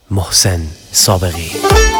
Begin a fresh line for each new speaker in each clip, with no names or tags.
محسن سابقی.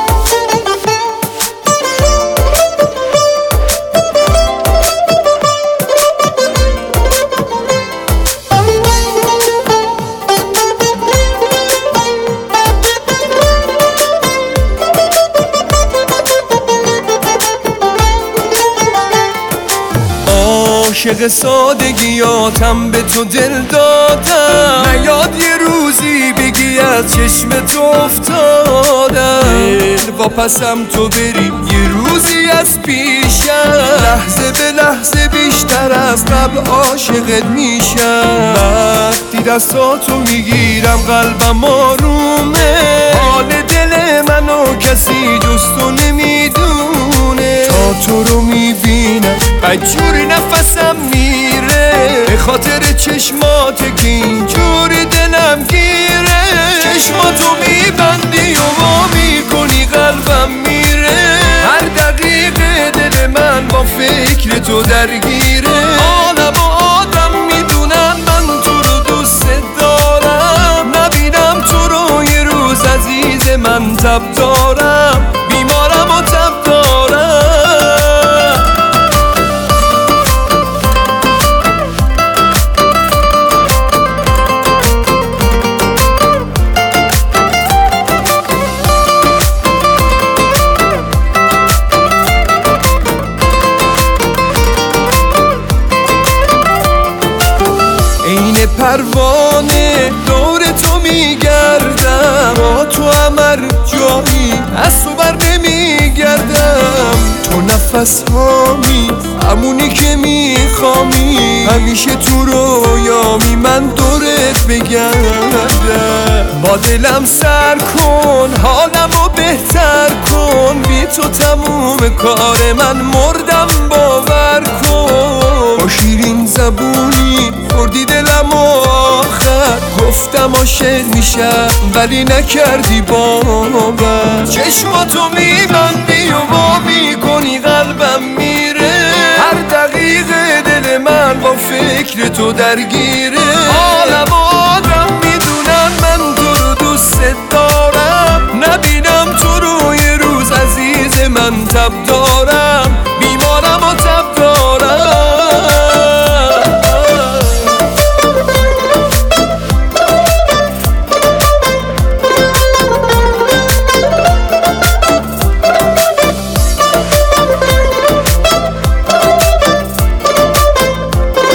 عاشق سادگیاتم به تو دل دادم، نیاد یه روزی بگی از چشم تو افتادم. دل واپسم تو بری یه روزی از پیشم، لحظه به لحظه بیشتر از قبل عاشقت میشم. وقتی دستاتو میگیرم قلبم آرومه، حال دل منو کسی جز تو نمیدونه. تا تو رو میبینم بدجوری نفسم میره، به خاطر چشماته که اینجوری دلم گیره. چشماتو میبندی و وا میکنی قلبم میره، هر دقیقه دل من با فکر تو درگیره. عالم و آدم میدونن من تو رو دوست دارم، نبینم تو رو یه روز عزیز من تب دارم، بیمارم و تب دارم. این پروانه دور تو میگردم، با تو همر جایی از تو بر نمیگردم. تو نفس هامی همونی که میخوامی، همیشه تو رویامی من دورت بگردم. با دلم سر کن حالمو بهتر کن، بی تو تموم کار من مردم باور کن. با شیرین زبونی بردی دلم آخر، گفتم عاشق میشم ولی نکردی باور. چشماتو میبندی و وا میکنی قلبم میره، هر دقیقه دل من با فکر تو درگیره. عالم و آدم میدونن من تو رو دوست دارم، نبینم تو رو یه روز عزیز من تب دارم، بیمارم و تب دارم.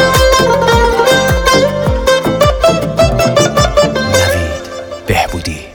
بهبودی.